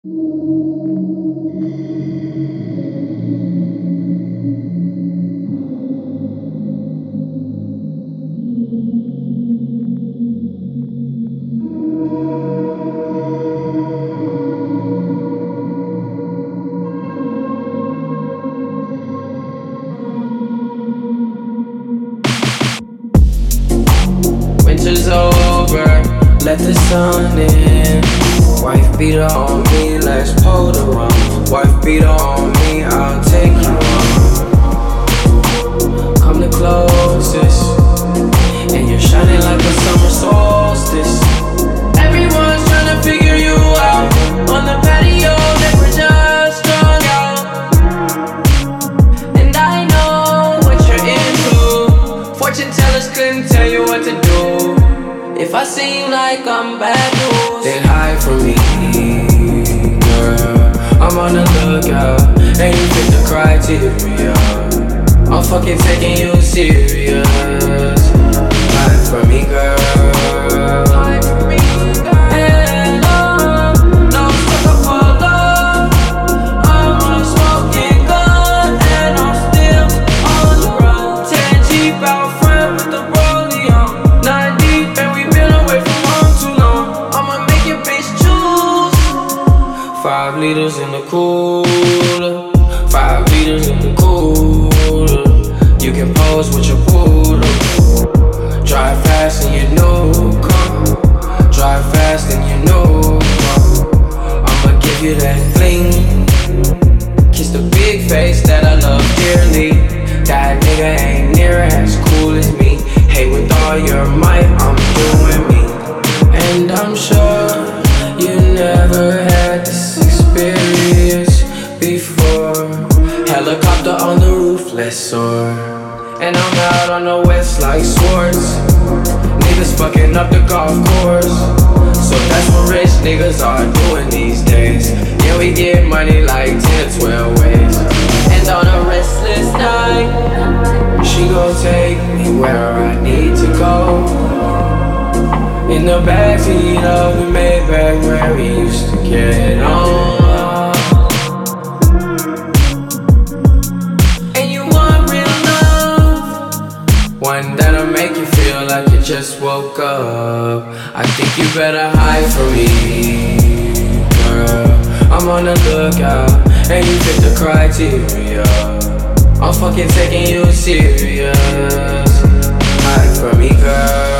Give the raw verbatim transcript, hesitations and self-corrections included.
Winter's over, let the sun in. Wife beater on me, let's pull the rum. Wife beater on me, I'll take you on. Come the closest, and you're shining like a summer solstice. Everyone's trying to figure you out on the patio that we're just strung out. And I know what you're into. Fortune tellers couldn't tell you what to do. If I seem like I'm bad news, then hide from me, girl. I'm on the lookout, and you fit the criteria. I'm fucking taking you serious. Hide from me, girl. Hide from me, girl. And I'm no sucker for love. I'm a smoking gun, and I'm still on the run. Ten Jeep out front with the rollie on. Nine deep, and we been away from home too long. I'ma make your bitch choose. Five liters in the cooler. Five liters in the cooler. You can pose with your poodle. Drive fast and you know come. Drive fast and you know come. I'ma give you that fling. Kiss the big face that I love dearly. That nigga ain't near as cool as me. Hey, with all your might, I'm doing me. And I'm sure you never had this experience before. Helicopter on the roof, let's soar. And I'm out on the west like Swords. Niggas fucking up the golf course. So that's what rich niggas are doing these days. Yeah, we get money like ten, twelve ways. And on a restless night, she gon' take me where I need to go. In the backseat of the Maybach where we used to get on. One that'll make you feel like you just woke up. I think you better hide from me, girl. I'm on the lookout, and you fit the criteria. I'm fucking taking you serious. Hide from me, girl.